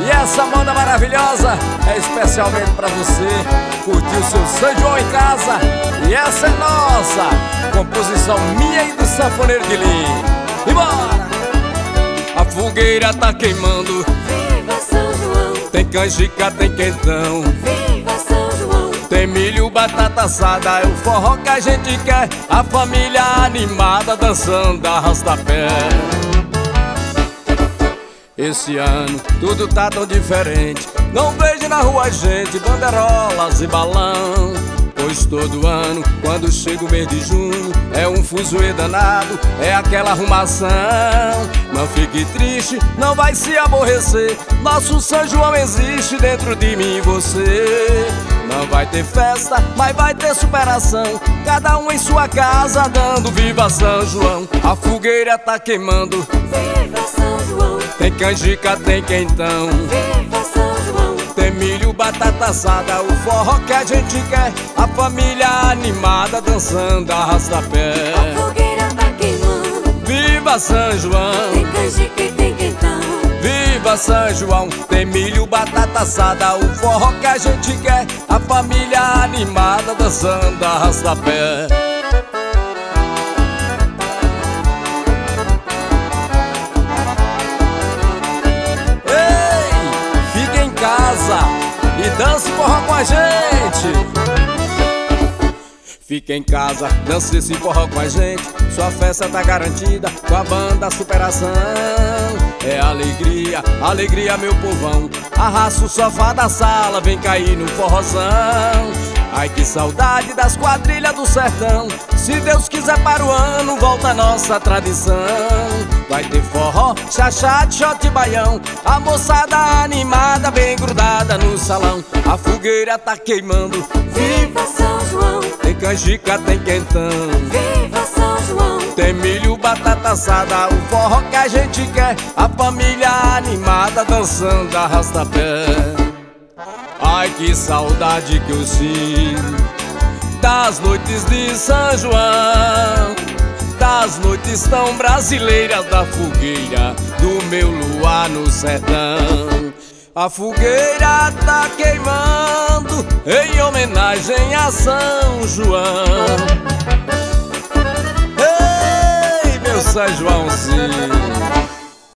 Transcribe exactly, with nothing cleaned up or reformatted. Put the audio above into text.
E essa moda maravilhosa é especialmente pra você curtir o seu São João em casa. E essa é nossa composição minha e do sanfoneiro de linha. E bora! A fogueira tá queimando, Viva São João! tem canjica, tem quentão, Viva São João! tem milho, batata assada, é o forró que a gente quer. A família animada dançando arrasta-pé. Esse ano tudo tá tão diferente, não vejo na rua gente, bandeirolas e balão. Pois todo ano, quando chega o mês de junho, é um fuzuê danado, é aquela arrumação. Não fique triste, não vai se aborrecer, nosso São João existe dentro de mim e você. Não vai ter festa, mas vai ter superação, cada um em sua casa dando viva São João. A fogueira tá queimando, Viva São João! tem canjica, tem quentão, Viva São João! tem milho, batata assada, o forró que a gente quer. A família animada dançando arrasta-pé. A fogueira tá queimando, Viva São João! tem canjica e tem quentão. Viva São João! Tem milho, batata assada, o forró que a gente quer. A família animada dançando arrasta-pé. E dance forró com a gente. Fica em casa, dance esse forró com a gente. Sua festa tá garantida com a banda Superação. É alegria, alegria meu povão. Arrasta o sofá da sala, vem cair no forrozão. Ai que saudade das quadrilhas do sertão. Se Deus quiser para o ano volta a nossa tradição. Vai ter forró, chachá, shot e baião. A moçada animada bem grudada no salão. A fogueira tá queimando, Viva São João! tem canjica, tem quentão, Viva São João! tem milho, batata assada, o forró que a gente quer. A família animada dançando arrasta-pé. Ai que saudade que eu sinto das noites de São João, das noites tão brasileiras, da fogueira do meu luar no sertão. A fogueira tá queimando em homenagem a São João. Ei, meu São Joãozinho!